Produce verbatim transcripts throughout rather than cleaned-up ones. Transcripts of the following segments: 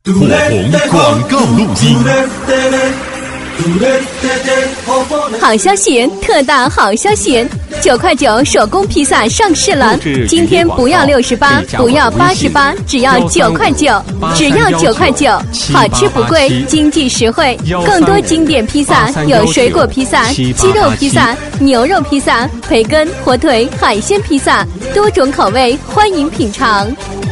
火红广告录音。 好消息，特大好消息！九块九手工披萨上市了，今天不要六十八，不要八十八，只要九块九，只要九块九，好吃不贵，经济实惠。更多经典披萨有水果披萨、鸡肉披萨、牛肉披萨、培根、火腿、海鲜披萨，多种口味，欢迎品尝。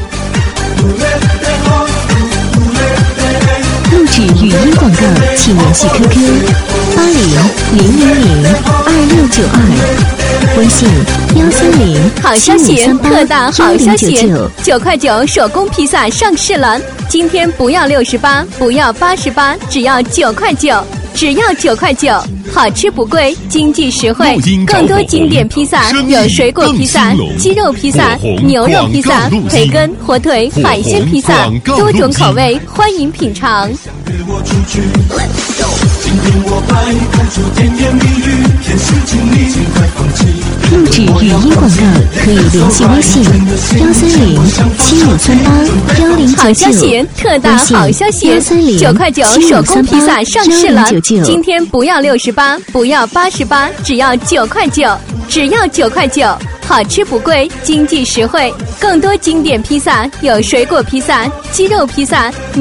录制语音广告，请联系 Q Q 八零零零零二六九二，微信幺三零好消息，特大好消息！ 九九块九手工披萨上市了，今天不要六十八，不要八十八，只要九块九，只要九块九，好吃不贵，经济实惠。更多经典披萨有水果披萨、鸡肉披萨、牛肉披萨、培根、火腿、海鲜披萨，多种口味，欢迎品尝。 录制语音广告可以联系微信幺三零七五三八幺零九九。 好消息，特大好消息！九块九手工披萨上市了，今天不要六十八，不要八十八，只要九块九，只要九块九，好吃不贵，经济实惠。更多经典披萨有水果披萨、鸡肉披萨。